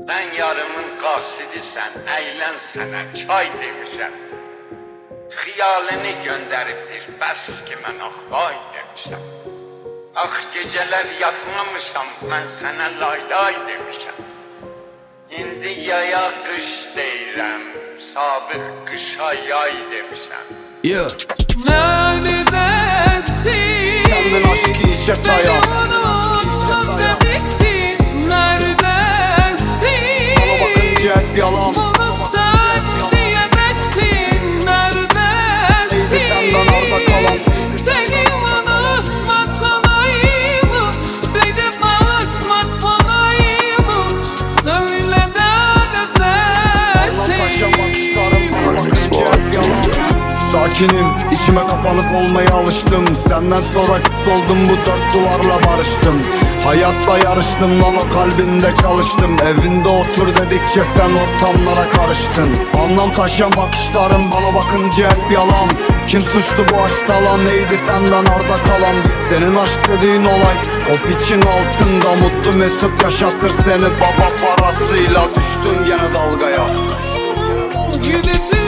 Ben yarımın kasidi sen, eğlen sana çay demişem. Xiyalini gönderibdir, bəs ki mən axvay demişəm. Ax geceler yatmamışam, ben sana laylay demişəm. İndi yaya qış deyirəm, sabır qışa yay demişəm. Yeah. Neredesin? Kendin aşkı içe sayan. Unutsun demişsin. Neredesin? Bana bakınca hep yalan. Bunu sen diyemezsin. Neredesin? Neydi senden arda kalan? Seni unutmak kolay mı? Beni bakmak kolay mı? Söyle neredesin? Taşa bakışlarım bana bakınca hep yalan. Sakinim, içime kapanık olmaya alıştım. Senden sonra küs oldum, bu dört duvarla barıştım. Hayatta yarıştım lan, o kalbinde çalıştım. Evinde otur dedikçe sen ortamlara karıştın. Anlam taşıyan bakışlarım bana bakınca hep yalan. Kim suçlu bu aşkta lan, neydi senden arda kalan? Senin aşk dediğin olay o piçin altında, mutlu mesut yaşatır seni baba parasıyla. Düştüm gene dalgaya. Yürüdüm